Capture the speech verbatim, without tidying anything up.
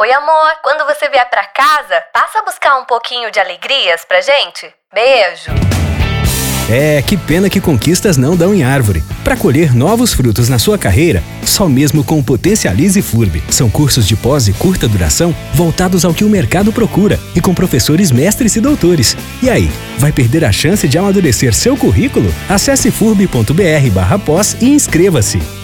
Oi, amor, quando você vier pra casa, passa a buscar um pouquinho de alegrias pra gente? Beijo! É, que pena que conquistas não dão em árvore. Para colher novos frutos na sua carreira, só mesmo com o Potencialize F U R B. São cursos de pós e curta duração voltados ao que o mercado procura e com professores mestres e doutores. E aí, vai perder a chance de amadurecer seu currículo? Acesse furb ponto br barra pós e inscreva-se.